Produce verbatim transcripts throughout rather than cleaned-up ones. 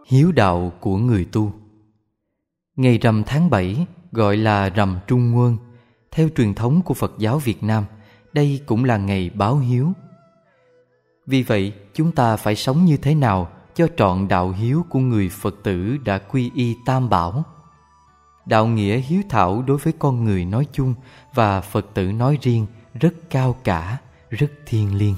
Hiếu đạo của người tu. Ngày rằm tháng bảy gọi là rằm Trung Nguyên. Theo truyền thống của Phật giáo Việt Nam, đây cũng là ngày báo hiếu. Vì vậy, chúng ta phải sống như thế nào cho trọn đạo hiếu của người Phật tử đã quy y Tam Bảo? Đạo nghĩa hiếu thảo đối với con người nói chung và Phật tử nói riêng rất cao cả, rất thiêng liêng.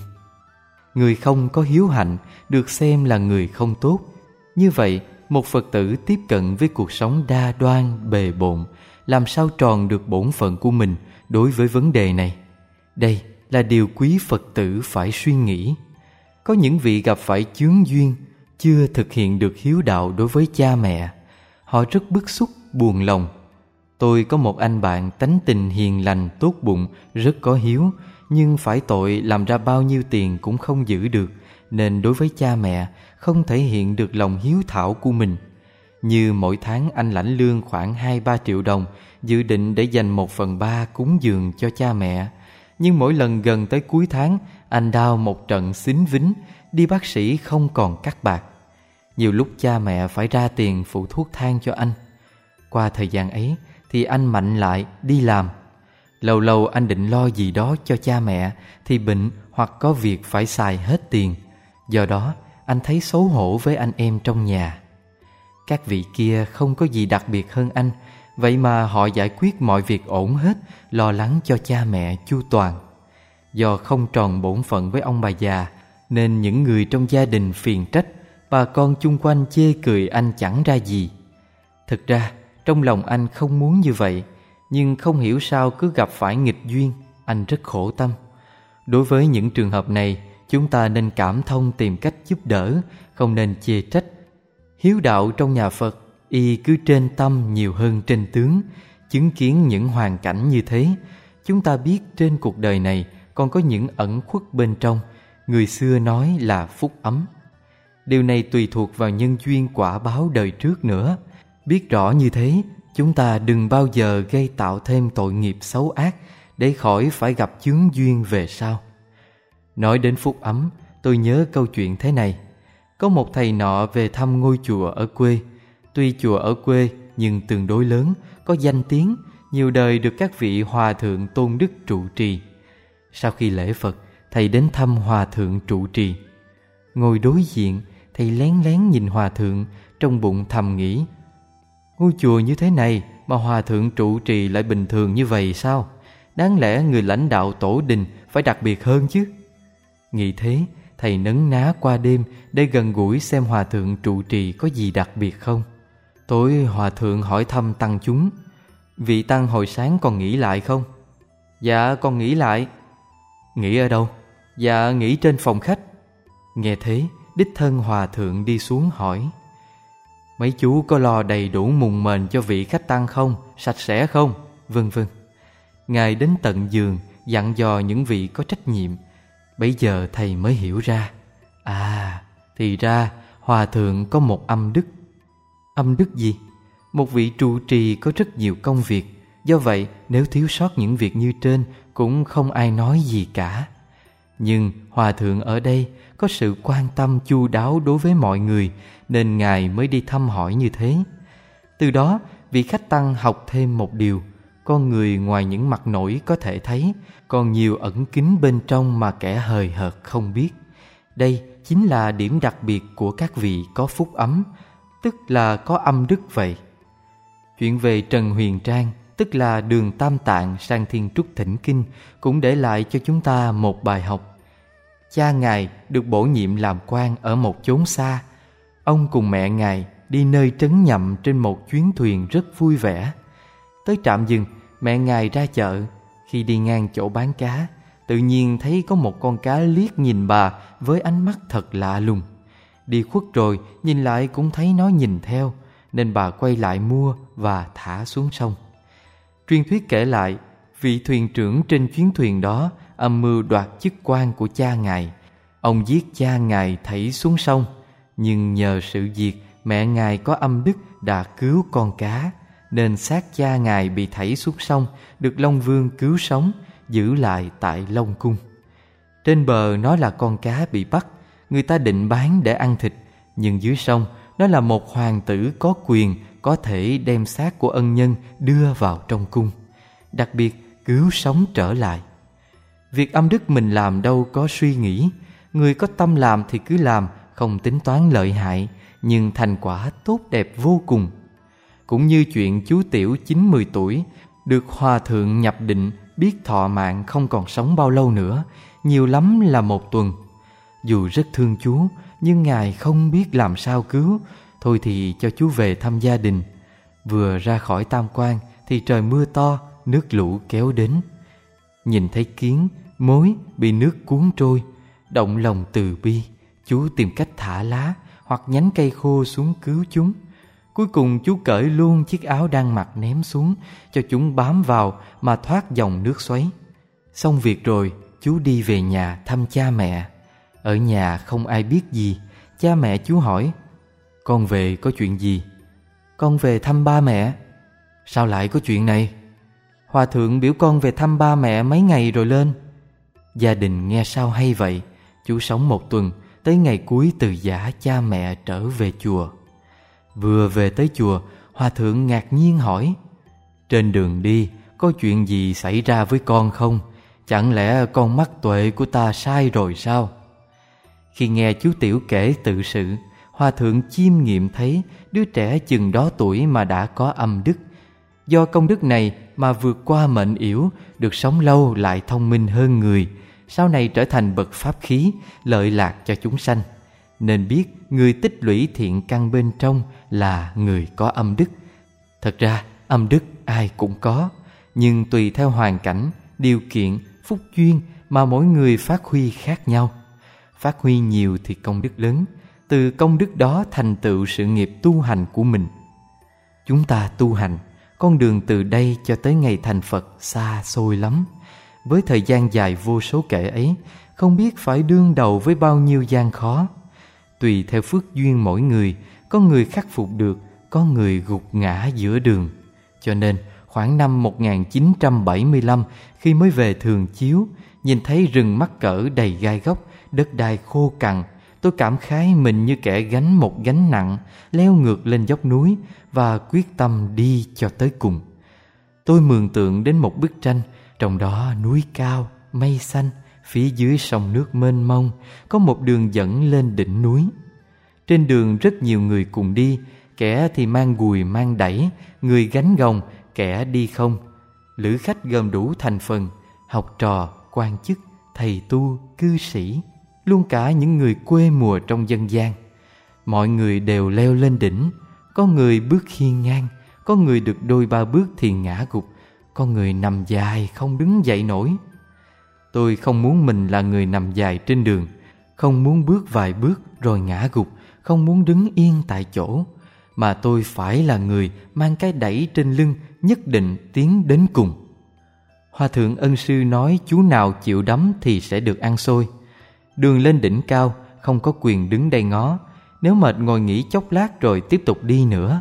Người không có hiếu hạnh được xem là người không tốt. Như vậy, một Phật tử tiếp cận với cuộc sống đa đoan, bề bộn, làm sao tròn được bổn phận của mình đối với vấn đề này? Đây là điều quý Phật tử phải suy nghĩ. Có những vị gặp phải chướng duyên, chưa thực hiện được hiếu đạo đối với cha mẹ. Họ rất bức xúc, buồn lòng. Tôi có một anh bạn tánh tình hiền lành, tốt bụng, rất có hiếu, nhưng phải tội làm ra bao nhiêu tiền cũng không giữ được, nên đối với cha mẹ không thể hiện được lòng hiếu thảo của mình. Như mỗi tháng anh lãnh lương khoảng hai ba triệu đồng, dự định để dành một phần ba cúng dường cho cha mẹ. Nhưng mỗi lần gần tới cuối tháng, anh đau một trận xính vính, đi bác sĩ không còn cắt bạc. Nhiều lúc cha mẹ phải ra tiền phụ thuốc thang cho anh. Qua thời gian ấy thì anh mạnh lại đi làm. Lâu lâu anh định lo gì đó cho cha mẹ thì bệnh hoặc có việc phải xài hết tiền. Do đó anh thấy xấu hổ với anh em trong nhà. Các vị kia không có gì đặc biệt hơn anh, vậy mà họ giải quyết mọi việc ổn hết, lo lắng cho cha mẹ chu toàn. Do không tròn bổn phận với ông bà già, nên những người trong gia đình phiền trách, bà con chung quanh chê cười anh chẳng ra gì. Thực ra trong lòng anh không muốn như vậy, nhưng không hiểu sao cứ gặp phải nghịch duyên, anh rất khổ tâm. Đối với những trường hợp này, chúng ta nên cảm thông tìm cách giúp đỡ, không nên chê trách. Hiếu đạo trong nhà Phật, y cứ trên tâm nhiều hơn trên tướng. Chứng kiến những hoàn cảnh như thế, chúng ta biết trên cuộc đời này còn có những ẩn khuất bên trong, người xưa nói là phúc ấm. Điều này tùy thuộc vào nhân duyên quả báo đời trước nữa. Biết rõ như thế, chúng ta đừng bao giờ gây tạo thêm tội nghiệp xấu ác để khỏi phải gặp chướng duyên về sau. Nói đến phúc ấm, tôi nhớ câu chuyện thế này. Có một thầy nọ về thăm ngôi chùa ở quê. Tuy chùa ở quê nhưng tương đối lớn, có danh tiếng, nhiều đời được các vị hòa thượng tôn đức trụ trì. Sau khi lễ Phật, thầy đến thăm hòa thượng trụ trì. Ngồi đối diện, thầy lén lén nhìn hòa thượng, trong bụng thầm nghĩ: ngôi chùa như thế này mà hòa thượng trụ trì lại bình thường như vậy sao? Đáng lẽ người lãnh đạo tổ đình phải đặc biệt hơn chứ. Nghĩ thế, thầy nấn ná qua đêm để gần gũi xem hòa thượng trụ trì có gì đặc biệt không. Tối hòa thượng hỏi thăm tăng chúng: vị tăng hồi sáng còn nghỉ lại không? Dạ con nghỉ lại. Nghỉ ở đâu? Dạ nghỉ trên phòng khách. Nghe thế, đích thân hòa thượng đi xuống hỏi: mấy chú có lo đầy đủ mùng mền cho vị khách tăng không? Sạch sẽ không? Vân vân. Ngài đến tận giường dặn dò những vị có trách nhiệm. Bấy giờ thầy mới hiểu ra, à, thì ra hòa thượng có một âm đức. Âm đức gì? Một vị trụ trì có rất nhiều công việc, do vậy nếu thiếu sót những việc như trên cũng không ai nói gì cả. Nhưng hòa thượng ở đây có sự quan tâm chu đáo đối với mọi người, nên Ngài mới đi thăm hỏi như thế. Từ đó, vị khách tăng học thêm một điều: con người ngoài những mặt nổi có thể thấy, còn nhiều ẩn kín bên trong mà kẻ hời hợt không biết. Đây chính là điểm đặc biệt của các vị có phúc ấm, tức là có âm đức vậy. Chuyện về Trần Huyền Trang, tức là Đường Tam Tạng sang Thiên Trúc Thỉnh Kinh, cũng để lại cho chúng ta một bài học. Cha Ngài được bổ nhiệm làm quan ở một chốn xa. Ông cùng mẹ Ngài đi nơi trấn Nhậm trên một chuyến thuyền rất vui vẻ. Tới trạm dừng, mẹ Ngài ra chợ. Khi đi ngang chỗ bán cá, tự nhiên thấy có một con cá liếc nhìn bà với ánh mắt thật lạ lùng. Đi khuất rồi, nhìn lại cũng thấy nó nhìn theo, nên bà quay lại mua và thả xuống sông. Truyền thuyết kể lại, vị thuyền trưởng trên chuyến thuyền đó âm mưu đoạt chức quan của cha Ngài. Ông giết cha Ngài thảy xuống sông, nhưng nhờ sự việc mẹ Ngài có âm đức đã cứu con cá, nên xác cha Ngài bị thảy xuống sông được Long Vương cứu sống, giữ lại tại Long Cung. Trên bờ nó là con cá bị bắt, người ta định bán để ăn thịt, nhưng dưới sông nó là một hoàng tử có quyền có thể đem xác của ân nhân đưa vào trong cung, đặc biệt cứu sống trở lại. Việc âm đức mình làm đâu có suy nghĩ, người có tâm làm thì cứ làm, không tính toán lợi hại, nhưng thành quả tốt đẹp vô cùng. Cũng như chuyện chú Tiểu chín mươi tuổi, được hòa thượng nhập định, biết thọ mạng không còn sống bao lâu nữa, nhiều lắm là một tuần. Dù rất thương chú, nhưng Ngài không biết làm sao cứu, thôi thì cho chú về thăm gia đình. Vừa ra khỏi tam quan thì trời mưa to, nước lũ kéo đến. Nhìn thấy kiến, mối bị nước cuốn trôi, động lòng từ bi, chú tìm cách thả lá hoặc nhánh cây khô xuống cứu chúng. Cuối cùng chú cởi luôn chiếc áo đang mặc ném xuống, cho chúng bám vào mà thoát dòng nước xoáy. Xong việc rồi, chú đi về nhà thăm cha mẹ. Ở nhà không ai biết gì. Cha mẹ chú hỏi: "Con về có chuyện gì?" "Con về thăm ba mẹ." "Sao lại có chuyện này?" "Hòa thượng biểu con về thăm ba mẹ mấy ngày rồi lên." Gia đình nghe sao hay vậy. Chú sống một tuần, tới ngày cuối từ giã cha mẹ trở về chùa. Vừa về tới chùa, hòa thượng ngạc nhiên hỏi: "Trên đường đi có chuyện gì xảy ra với con không? Chẳng lẽ con mắt tuệ của ta sai rồi sao?" Khi nghe chú Tiểu kể tự sự, hòa thượng chiêm nghiệm thấy đứa trẻ chừng đó tuổi mà đã có âm đức. Do công đức này mà vượt qua mệnh yểu, được sống lâu lại thông minh hơn người, sau này trở thành bậc pháp khí, lợi lạc cho chúng sanh. Nên biết người tích lũy thiện căn bên trong là người có âm đức. Thật ra âm đức ai cũng có, nhưng tùy theo hoàn cảnh, điều kiện, phúc duyên mà mỗi người phát huy khác nhau. Phát huy nhiều thì công đức lớn, từ công đức đó thành tựu sự nghiệp tu hành của mình. Chúng ta tu hành, con đường từ đây cho tới ngày thành Phật xa xôi lắm. Với thời gian dài vô số kể ấy, không biết phải đương đầu với bao nhiêu gian khó. Tùy theo phước duyên mỗi người, có người khắc phục được, có người gục ngã giữa đường. Cho nên khoảng năm một nghìn chín trăm bảy mươi lăm, khi mới về Thường Chiếu, nhìn thấy rừng mắc cỡ đầy gai góc, đất đai khô cằn, tôi cảm khái mình như kẻ gánh một gánh nặng, leo ngược lên dốc núi và quyết tâm đi cho tới cùng. Tôi mường tượng đến một bức tranh, trong đó núi cao, mây xanh, phía dưới sông nước mênh mông, có một đường dẫn lên đỉnh núi. Trên đường rất nhiều người cùng đi, kẻ thì mang gùi mang đẩy, người gánh gồng, kẻ đi không. Lữ khách gồm đủ thành phần: học trò, quan chức, thầy tu, cư sĩ, luôn cả những người quê mùa trong dân gian. Mọi người đều leo lên đỉnh, có người bước hiên ngang, có người được đôi ba bước thì ngã gục, có người nằm dài không đứng dậy nổi. Tôi không muốn mình là người nằm dài trên đường, không muốn bước vài bước rồi ngã gục, không muốn đứng yên tại chỗ, mà tôi phải là người mang cái đẩy trên lưng, nhất định tiến đến cùng. Hòa thượng ân sư nói chú nào chịu đắm thì sẽ được ăn xôi. Đường lên đỉnh cao, không có quyền đứng đây ngó, nếu mệt ngồi nghỉ chốc lát rồi tiếp tục đi nữa.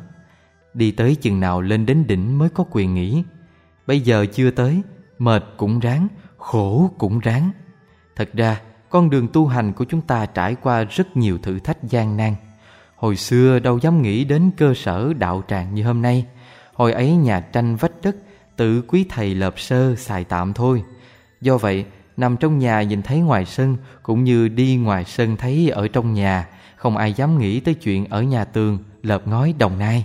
Đi tới chừng nào lên đến đỉnh mới có quyền nghỉ. Bây giờ chưa tới, mệt cũng ráng, khổ cũng ráng. Thật ra, con đường tu hành của chúng ta trải qua rất nhiều thử thách gian nan. Hồi xưa đâu dám nghĩ đến cơ sở đạo tràng như hôm nay. Hồi ấy nhà tranh vách đất, tự quý thầy lợp sơ xài tạm thôi. Do vậy, nằm trong nhà nhìn thấy ngoài sân, cũng như đi ngoài sân thấy ở trong nhà, không ai dám nghĩ tới chuyện ở nhà tường, lợp ngói Đồng Nai.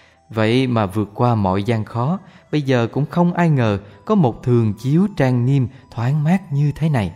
Vậy mà vượt qua mọi gian khó, bây giờ cũng không ai ngờ có một Thường Chiếu trang nghiêm, thoáng mát như thế này.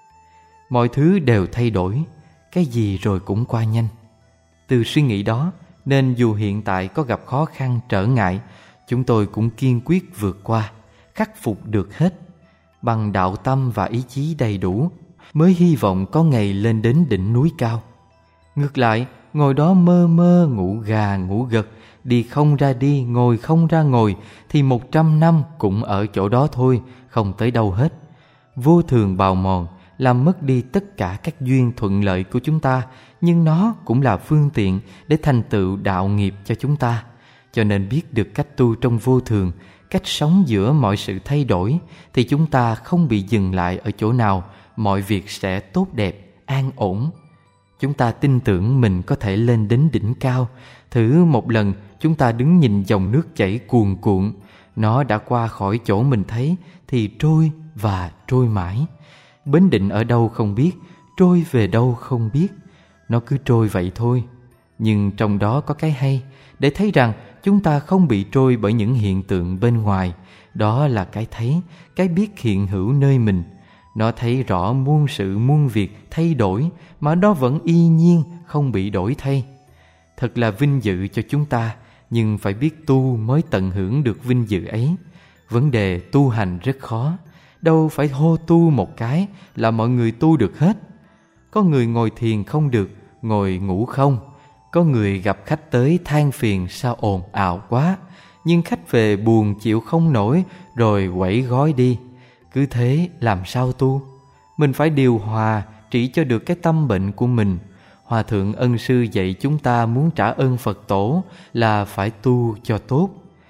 Mọi thứ đều thay đổi, cái gì rồi cũng qua nhanh. Từ suy nghĩ đó, nên dù hiện tại có gặp khó khăn, trở ngại, chúng tôi cũng kiên quyết vượt qua, khắc phục được hết. Bằng đạo tâm và ý chí đầy đủ, mới hy vọng có ngày lên đến đỉnh núi cao. Ngược lại, ngồi đó mơ mơ, ngủ gà, ngủ gật, đi không ra đi, ngồi không ra ngồi, thì một trăm năm cũng ở chỗ đó thôi, không tới đâu hết. Vô thường bào mòn, làm mất đi tất cả các duyên thuận lợi của chúng ta, nhưng nó cũng là phương tiện để thành tựu đạo nghiệp cho chúng ta. Cho nên biết được cách tu trong vô thường, cách sống giữa mọi sự thay đổi, thì chúng ta không bị dừng lại ở chỗ nào, mọi việc sẽ tốt đẹp, an ổn. Chúng ta tin tưởng mình có thể lên đến đỉnh cao. Thử một lần chúng ta đứng nhìn dòng nước chảy cuồn cuộn. Nó đã qua khỏi chỗ mình thấy thì trôi và trôi mãi. Bến định ở đâu không biết, trôi về đâu không biết. Nó cứ trôi vậy thôi. Nhưng trong đó có cái hay, để thấy rằng chúng ta không bị trôi bởi những hiện tượng bên ngoài. Đó là cái thấy, cái biết hiện hữu nơi mình. Nó thấy rõ muôn sự muôn việc thay đổi, mà nó vẫn y nhiên không bị đổi thay. Thật là vinh dự cho chúng ta, nhưng phải biết tu mới tận hưởng được vinh dự ấy. Vấn đề tu hành rất khó. Đâu phải hô tu một cái là mọi người tu được hết. Có người ngồi thiền không được, ngồi ngủ không. Có người gặp khách tới than phiền sao ồn ào quá, nhưng khách về buồn chịu không nổi rồi quẩy gói đi. Cứ thế làm sao tu? Mình phải điều hòa, trị cho được cái tâm bệnh của mình. Hòa thượng Ân Sư dạy chúng ta muốn trả ơn Phật Tổ là phải tu cho tốt.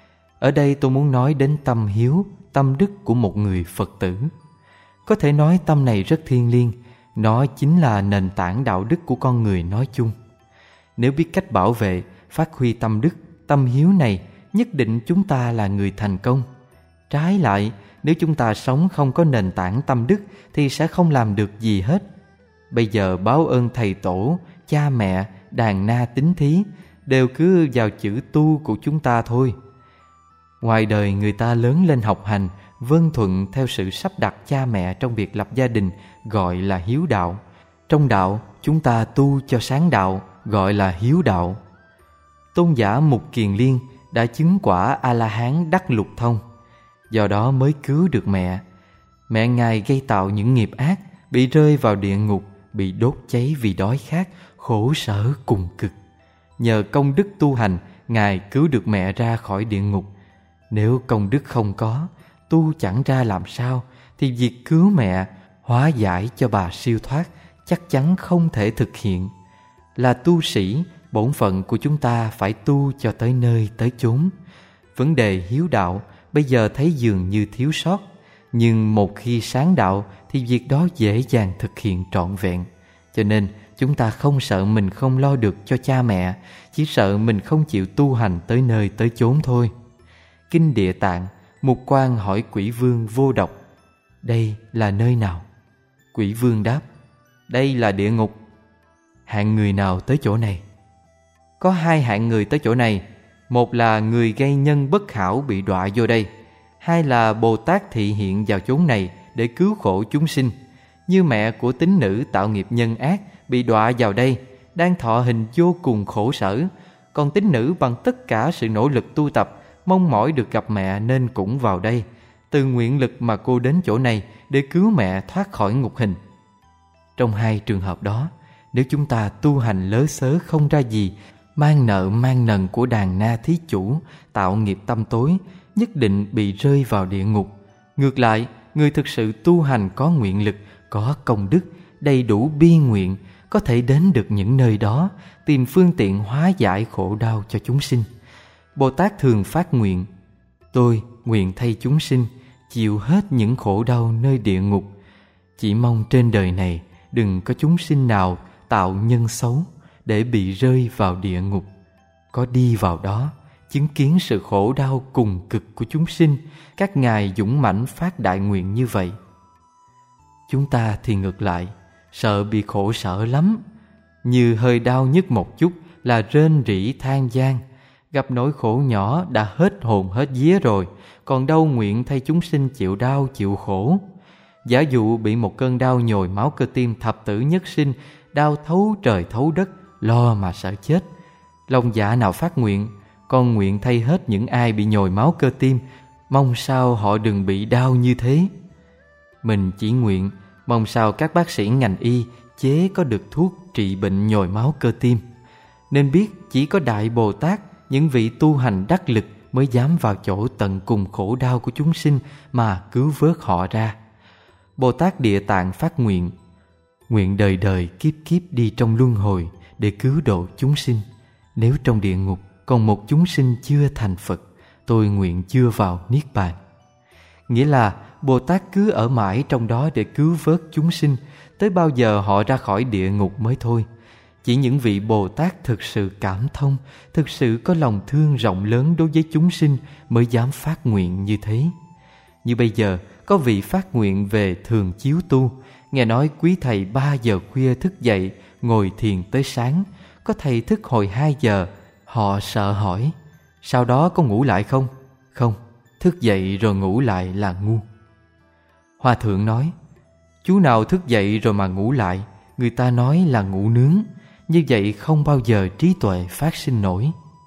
Ở đây tôi muốn nói đến tâm hiếu, tâm đức của một người Phật tử. Có thể nói tâm này rất thiêng liêng. Nó chính là nền tảng đạo đức của con người nói chung. Nếu biết cách bảo vệ, phát huy tâm đức, tâm hiếu này, nhất định chúng ta là người thành công. Trái lại, nếu chúng ta sống không có nền tảng tâm đức thì sẽ không làm được gì hết. Bây giờ báo ơn thầy tổ, cha mẹ, đàn na tín thí đều cứ vào chữ tu của chúng ta thôi. Ngoài đời người ta lớn lên học hành, vâng thuận theo sự sắp đặt cha mẹ trong việc lập gia đình, gọi là hiếu đạo. Trong đạo, chúng ta tu cho sáng đạo, gọi là hiếu đạo. Tôn giả Mục Kiền Liên đã chứng quả A-la-hán đắc lục thông, do đó mới cứu được mẹ. Mẹ Ngài gây tạo những nghiệp ác, bị rơi vào địa ngục, bị đốt cháy vì đói khát, khổ sở cùng cực. Nhờ công đức tu hành, Ngài cứu được mẹ ra khỏi địa ngục. Nếu công đức không có, tu chẳng ra làm sao, thì việc cứu mẹ, hóa giải cho bà siêu thoát chắc chắn không thể thực hiện. Là tu sĩ, bổn phận của chúng ta phải tu cho tới nơi tới chốn. Vấn đề hiếu đạo bây giờ thấy dường như thiếu sót, nhưng một khi sáng đạo thì việc đó dễ dàng thực hiện trọn vẹn. Cho nên chúng ta không sợ mình không lo được cho cha mẹ, chỉ sợ mình không chịu tu hành tới nơi tới chốn thôi. Kinh Địa Tạng, Mục Quan hỏi Quỷ Vương Vô Độc: đây là nơi nào? Quỷ Vương đáp: đây là địa ngục. Hạng người nào tới chỗ này? Có hai hạng người tới chỗ này. Một là người gây nhân bất hảo bị đọa vô đây. Hai là Bồ Tát thị hiện vào chốn này để cứu khổ chúng sinh. Như mẹ của tín nữ tạo nghiệp nhân ác bị đọa vào đây, đang thọ hình vô cùng khổ sở. Còn tín nữ bằng tất cả sự nỗ lực tu tập, mong mỏi được gặp mẹ nên cũng vào đây. Từ nguyện lực mà cô đến chỗ này để cứu mẹ thoát khỏi ngục hình. Trong hai trường hợp đó, nếu chúng ta tu hành lớ xớ không ra gì, mang nợ mang nần của đàn na thí chủ, tạo nghiệp tâm tối, nhất định bị rơi vào địa ngục. Ngược lại, người thực sự tu hành có nguyện lực, có công đức, đầy đủ bi nguyện, có thể đến được những nơi đó, tìm phương tiện hóa giải khổ đau cho chúng sinh. Bồ Tát thường phát nguyện: tôi nguyện thay chúng sinh chịu hết những khổ đau nơi địa ngục. Chỉ mong trên đời này đừng có chúng sinh nào tạo nhân xấu để bị rơi vào địa ngục. Có đi vào đó, chứng kiến sự khổ đau cùng cực của chúng sinh, các ngài dũng mãnh phát đại nguyện như vậy. Chúng ta thì ngược lại, sợ bị khổ sở lắm. Như hơi đau nhức một chút là rên rỉ than van. Gặp nỗi khổ nhỏ đã hết hồn hết vía rồi, còn đâu nguyện thay chúng sinh chịu đau chịu khổ. Giả dụ bị một cơn đau nhồi máu cơ tim thập tử nhất sinh, đau thấu trời thấu đất, lo mà sợ chết. Lòng dạ nào phát nguyện: con nguyện thay hết những ai bị nhồi máu cơ tim, mong sao họ đừng bị đau như thế. Mình chỉ nguyện mong sao các bác sĩ ngành y chế có được thuốc trị bệnh nhồi máu cơ tim. Nên biết chỉ có Đại Bồ Tát, những vị tu hành đắc lực mới dám vào chỗ tận cùng khổ đau của chúng sinh mà cứu vớt họ ra. Bồ Tát Địa Tạng phát nguyện: nguyện đời đời kiếp kiếp đi trong luân hồi để cứu độ chúng sinh. Nếu trong địa ngục còn một chúng sinh chưa thành Phật, tôi nguyện chưa vào Niết Bàn. Nghĩa là Bồ Tát cứ ở mãi trong đó để cứu vớt chúng sinh, tới bao giờ họ ra khỏi địa ngục mới thôi. Chỉ những vị Bồ Tát thực sự cảm thông, thực sự có lòng thương rộng lớn đối với chúng sinh mới dám phát nguyện như thế. Như bây giờ, có vị phát nguyện về thường chiếu tu. Nghe nói quý thầy ba giờ khuya thức dậy, ngồi thiền tới sáng. Có thầy thức hồi hai giờ. Họ sợ hỏi, sau đó có ngủ lại không? Không, thức dậy rồi ngủ lại là ngu. Hòa thượng nói, chú nào thức dậy rồi mà ngủ lại, người ta nói là ngủ nướng. Như vậy không bao giờ trí tuệ phát sinh nổi.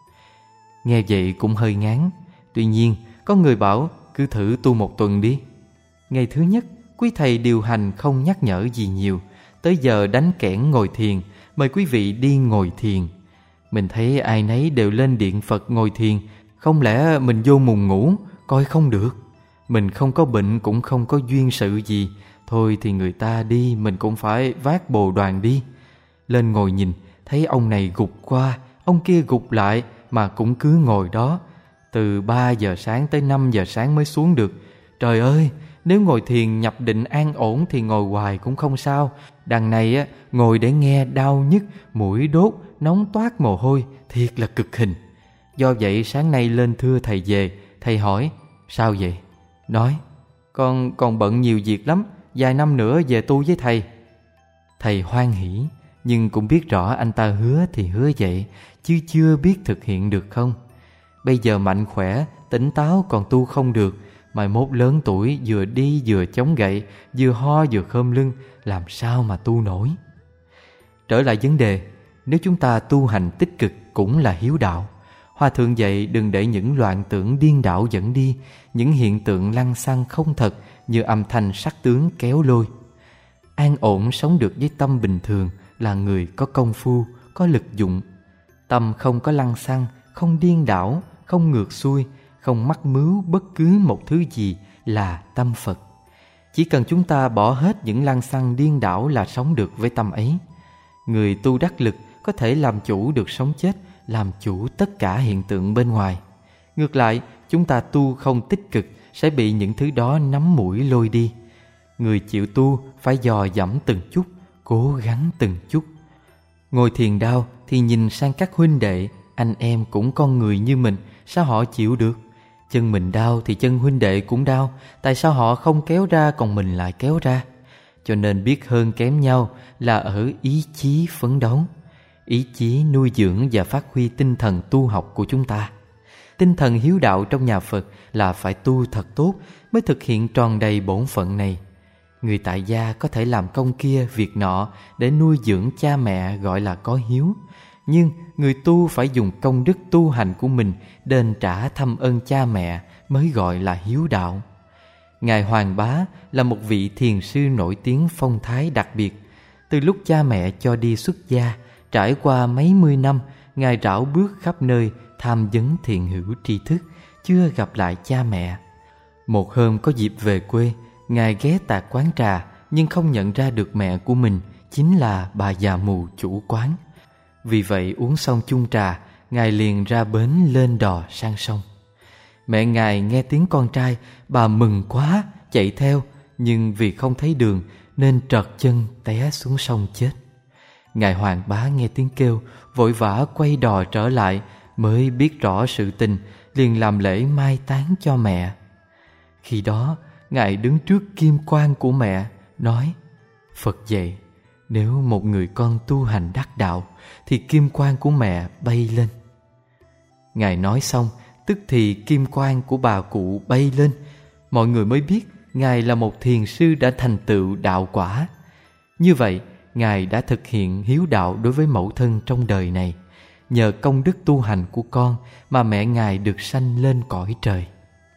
Nghe vậy cũng hơi ngán. Tuy nhiên có người bảo cứ thử tu một tuần đi. Ngày thứ nhất, quý thầy điều hành không nhắc nhở gì nhiều. Tới giờ đánh kẽn ngồi thiền, mời quý vị đi ngồi thiền. Mình thấy ai nấy đều lên điện Phật ngồi thiền. Không lẽ mình vô mùng ngủ, coi không được. Mình không có bệnh cũng không có duyên sự gì. Thôi thì người ta đi, mình cũng phải vác bồ đoàn đi. Lên ngồi nhìn, thấy ông này gục qua, ông kia gục lại, mà cũng cứ ngồi đó. Từ ba giờ sáng tới năm giờ sáng mới xuống được. Trời ơi, nếu ngồi thiền nhập định an ổn thì ngồi hoài cũng không sao. Đằng này á, ngồi để nghe đau nhức, mũi đốt, nóng toát mồ hôi, thiệt là cực hình. Do vậy sáng nay lên thưa thầy về. Thầy hỏi, sao vậy? Nói, con còn bận nhiều việc lắm, vài năm nữa về tu với thầy. Thầy hoan hỉ, nhưng cũng biết rõ anh ta hứa thì hứa vậy, chứ chưa biết thực hiện được không. Bây giờ mạnh khỏe, tỉnh táo còn tu không được, mai mốt lớn tuổi vừa đi vừa chống gậy, vừa ho vừa khom lưng, làm sao mà tu nổi. Trở lại vấn đề, nếu chúng ta tu hành tích cực cũng là hiếu đạo. Hòa thượng dạy đừng để những loạn tưởng điên đảo dẫn đi, những hiện tượng lăng xăng không thật như âm thanh sắc tướng kéo lôi. An ổn sống được với tâm bình thường là người có công phu, có lực dụng. Tâm không có lăng xăng, không điên đảo, không ngược xuôi, không mắc mứu bất cứ một thứ gì là tâm Phật. Chỉ cần chúng ta bỏ hết những lăng xăng điên đảo là sống được với tâm ấy. Người tu đắc lực có thể làm chủ được sống chết, làm chủ tất cả hiện tượng bên ngoài. Ngược lại, chúng ta tu không tích cực sẽ bị những thứ đó nắm mũi lôi đi. Người chịu tu phải dò dẫm từng chút, cố gắng từng chút. Ngồi thiền đau thì nhìn sang các huynh đệ, anh em cũng con người như mình, sao họ chịu được? Chân mình đau thì chân huynh đệ cũng đau, tại sao họ không kéo ra còn mình lại kéo ra? Cho nên biết hơn kém nhau là ở ý chí phấn đấu. Ý chí nuôi dưỡng và phát huy tinh thần tu học của chúng ta. Tinh thần hiếu đạo trong nhà Phật là phải tu thật tốt mới thực hiện tròn đầy bổn phận này. Người tại gia có thể làm công kia việc nọ để nuôi dưỡng cha mẹ gọi là có hiếu. Nhưng người tu phải dùng công đức tu hành của mình đền trả thâm ơn cha mẹ mới gọi là hiếu đạo. Ngài Hoàng Bá là một vị thiền sư nổi tiếng phong thái đặc biệt. Từ lúc cha mẹ cho đi xuất gia, trải qua mấy mươi năm, Ngài rảo bước khắp nơi tham vấn thiền hữu tri thức, chưa gặp lại cha mẹ. Một hôm có dịp về quê, Ngài ghé tạt quán trà nhưng không nhận ra được mẹ của mình chính là bà già mù chủ quán. Vì vậy uống xong chung trà, Ngài liền ra bến lên đò sang sông. Mẹ Ngài nghe tiếng con trai, bà mừng quá, chạy theo, nhưng vì không thấy đường nên trật chân té xuống sông chết. Ngài Hoàng Bá nghe tiếng kêu, vội vã quay đò trở lại, mới biết rõ sự tình, liền làm lễ mai táng cho mẹ. Khi đó, Ngài đứng trước kim quan của mẹ, nói: Phật dạy, nếu một người con tu hành đắc đạo, thì kim quan của mẹ bay lên. Ngài nói xong, tức thì kim quan của bà cụ bay lên. Mọi người mới biết Ngài là một thiền sư đã thành tựu đạo quả. Như vậy, Ngài đã thực hiện hiếu đạo đối với mẫu thân trong đời này. Nhờ công đức tu hành của con mà mẹ Ngài được sanh lên cõi trời.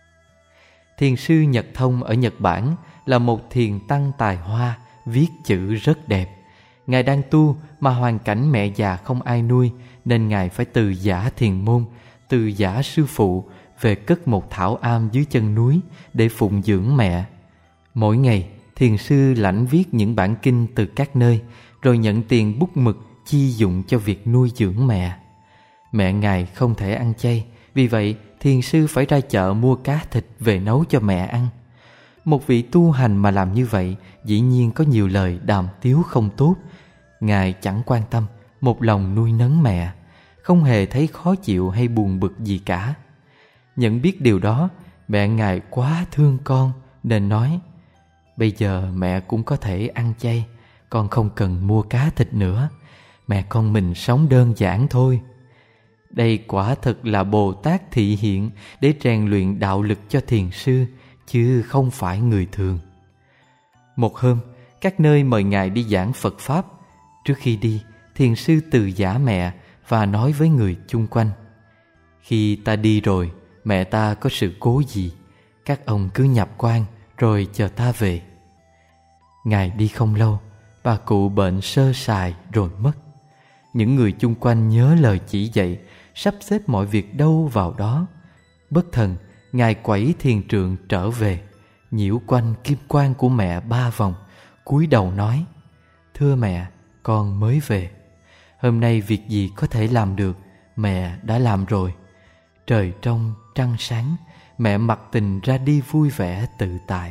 Thiền sư Nhật Thông ở Nhật Bản là một thiền tăng tài hoa, viết chữ rất đẹp. Ngài đang tu mà hoàn cảnh mẹ già không ai nuôi, nên Ngài phải từ giã thiền môn, từ giã sư phụ, về cất một thảo am dưới chân núi để phụng dưỡng mẹ. Mỗi ngày, thiền sư lãnh viết những bản kinh từ các nơi, rồi nhận tiền bút mực chi dụng cho việc nuôi dưỡng mẹ. Mẹ Ngài không thể ăn chay, vì vậy thiền sư phải ra chợ mua cá thịt về nấu cho mẹ ăn. Một vị tu hành mà làm như vậy, dĩ nhiên có nhiều lời đàm tiếu không tốt. Ngài chẳng quan tâm, một lòng nuôi nấng mẹ, không hề thấy khó chịu hay buồn bực gì cả. Nhận biết điều đó, mẹ Ngài quá thương con nên nói: bây giờ mẹ cũng có thể ăn chay, con không cần mua cá thịt nữa, mẹ con mình sống đơn giản thôi. Đây quả thật là Bồ Tát thị hiện để rèn luyện đạo lực cho thiền sư, chứ không phải người thường. Một hôm, các nơi mời Ngài đi giảng Phật Pháp. Trước khi đi, thiền sư từ giả mẹ và nói với người chung quanh: khi ta đi rồi, mẹ ta có sự cố gì, các ông cứ nhập quan rồi chờ ta về. Ngài đi không lâu, bà cụ bệnh sơ sài rồi mất. Những người chung quanh nhớ lời chỉ dạy, sắp xếp mọi việc đâu vào đó. Bất thần, Ngài quẩy thiền trượng trở về, nhiễu quanh kim quan của mẹ ba vòng, cúi đầu nói: thưa mẹ, con mới về. Hôm nay việc gì có thể làm được, mẹ đã làm rồi. Trời trong trăng sáng, mẹ mặc tình ra đi vui vẻ tự tại.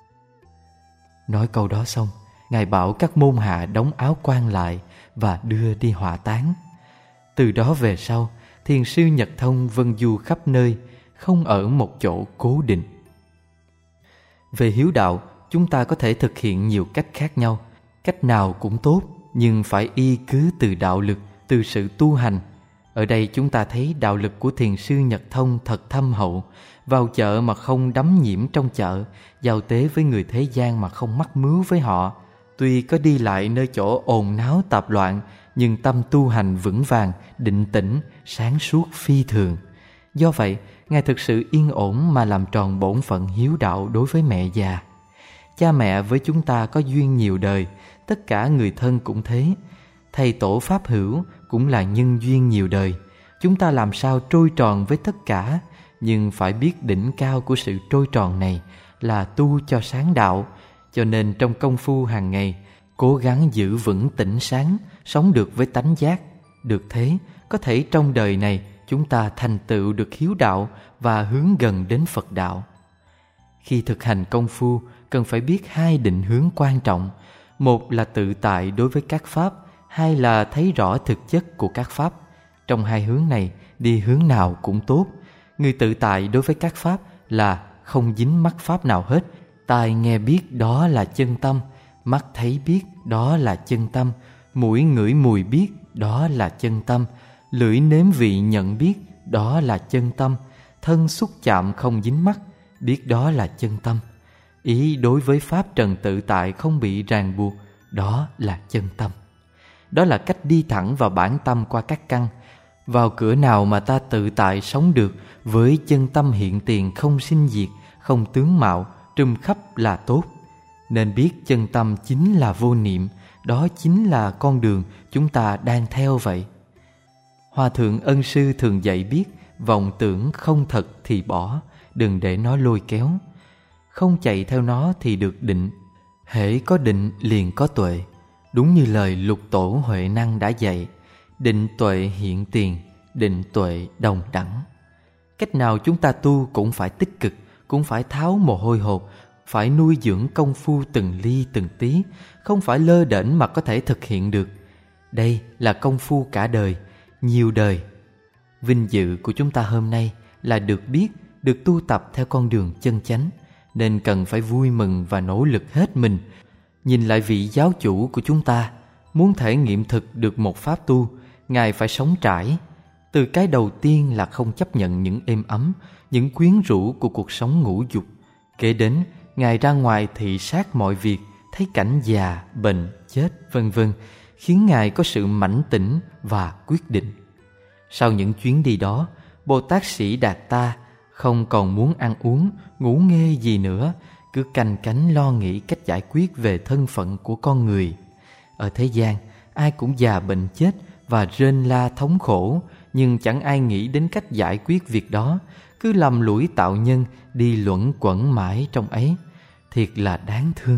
Nói câu đó xong, Ngài bảo các môn hạ đóng áo quan lại và đưa đi hỏa táng. Từ đó về sau, thiền sư Nhật Thông vân du khắp nơi, không ở một chỗ cố định. Về hiếu đạo, chúng ta có thể thực hiện nhiều cách khác nhau. Cách nào cũng tốt, nhưng phải y cứ từ đạo lực, từ sự tu hành. Ở đây chúng ta thấy đạo lực của thiền sư Nhật Thông thật thâm hậu. Vào chợ mà không đắm nhiễm trong chợ, giao tế với người thế gian mà không mắc mứu với họ. Tuy có đi lại nơi chỗ ồn náo tạp loạn, nhưng tâm tu hành vững vàng, định tĩnh, sáng suốt phi thường. Do vậy, Ngài thực sự yên ổn mà làm tròn bổn phận hiếu đạo đối với mẹ già. Cha mẹ với chúng ta có duyên nhiều đời, tất cả người thân cũng thế. Thầy tổ Pháp hữu cũng là nhân duyên nhiều đời. Chúng ta làm sao trôi tròn với tất cả, nhưng phải biết đỉnh cao của sự trôi tròn này là tu cho sáng đạo. Cho nên trong công phu hàng ngày, cố gắng giữ vững tỉnh sáng, sống được với tánh giác. Được thế, có thể trong đời này chúng ta thành tựu được hiếu đạo và hướng gần đến Phật đạo. Khi thực hành công phu, cần phải biết hai định hướng quan trọng. Một là tự tại đối với các pháp, hai là thấy rõ thực chất của các pháp. Trong hai hướng này, đi hướng nào cũng tốt. Người tự tại đối với các pháp là không dính mắc pháp nào hết. Tai nghe biết đó là chân tâm, mắt thấy biết đó là chân tâm, mũi ngửi mùi biết đó là chân tâm, lưỡi nếm vị nhận biết đó là chân tâm, thân xúc chạm không dính mắc biết đó là chân tâm. Ý đối với pháp trần tự tại không bị ràng buộc, đó là chân tâm. Đó là cách đi thẳng vào bản tâm qua các căn. Vào cửa nào mà ta tự tại sống được với chân tâm hiện tiền không sinh diệt, không tướng mạo, trùm khắp là tốt. Nên biết chân tâm chính là vô niệm, đó chính là con đường chúng ta đang theo vậy. Hòa thượng Ân Sư thường dạy biết, vọng tưởng không thật thì bỏ, đừng để nó lôi kéo. Không chạy theo nó thì được định, hễ có định liền có tuệ. Đúng như lời Lục Tổ Huệ Năng đã dạy, định tuệ hiện tiền, định tuệ đồng đẳng. Cách nào chúng ta tu cũng phải tích cực, cũng phải tháo mồ hôi hột, phải nuôi dưỡng công phu từng ly từng tí, không phải lơ đễnh mà có thể thực hiện được. Đây là công phu cả đời, nhiều đời. Vinh dự của chúng ta hôm nay là được biết, được tu tập theo con đường chân chánh, nên cần phải vui mừng và nỗ lực hết mình. Nhìn lại vị giáo chủ của chúng ta, muốn thể nghiệm thực được một pháp tu, Ngài phải sống trải. Từ cái đầu tiên là không chấp nhận những êm ấm, những quyến rũ của cuộc sống ngũ dục. Kể đến, Ngài ra ngoài thị sát mọi việc, thấy cảnh già, bệnh, chết, vân vân, khiến Ngài có sự mãnh tỉnh và quyết định. Sau những chuyến đi đó, Bồ Tát Sĩ Đạt Ta không còn muốn ăn uống, ngủ nghê gì nữa, cứ canh cánh lo nghĩ cách giải quyết về thân phận của con người. Ở thế gian, ai cũng già bệnh chết và rên la thống khổ, nhưng chẳng ai nghĩ đến cách giải quyết việc đó, cứ lầm lũi tạo nhân, đi luẩn quẩn mãi trong ấy. Thiệt là đáng thương.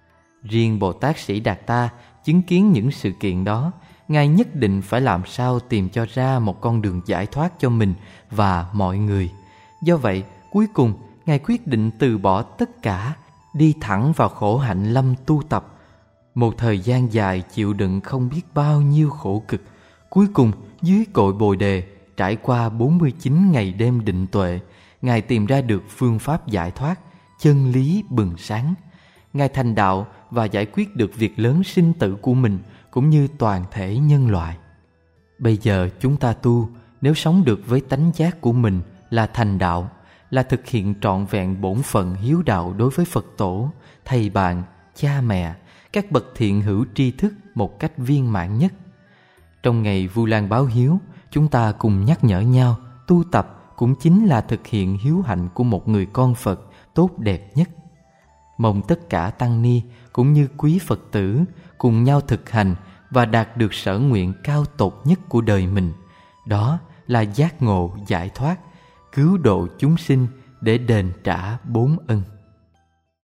Riêng Bồ Tát Sĩ Đạt Ta chứng kiến những sự kiện đó, Ngài nhất định phải làm sao tìm cho ra một con đường giải thoát cho mình và mọi người. Do vậy, cuối cùng, Ngài quyết định từ bỏ tất cả, đi thẳng vào khổ hạnh lâm tu tập. Một thời gian dài chịu đựng không biết bao nhiêu khổ cực, cuối cùng dưới cội Bồ Đề, trải qua bốn mươi chín ngày đêm định tuệ, Ngài tìm ra được phương pháp giải thoát, chân lý bừng sáng. Ngài thành đạo và giải quyết được việc lớn sinh tử của mình cũng như toàn thể nhân loại. Bây giờ chúng ta tu, nếu sống được với tánh giác của mình là thành đạo, là thực hiện trọn vẹn bổn phận hiếu đạo đối với Phật tổ, thầy bạn, cha mẹ, các bậc thiện hữu tri thức một cách viên mãn nhất. Trong ngày Vu Lan báo hiếu, chúng ta cùng nhắc nhở nhau, tu tập cũng chính là thực hiện hiếu hạnh của một người con Phật tốt đẹp nhất. Mong tất cả tăng ni cũng như quý Phật tử cùng nhau thực hành và đạt được sở nguyện cao tột nhất của đời mình, đó là giác ngộ giải thoát, cứu độ chúng sinh để đền trả bốn ân.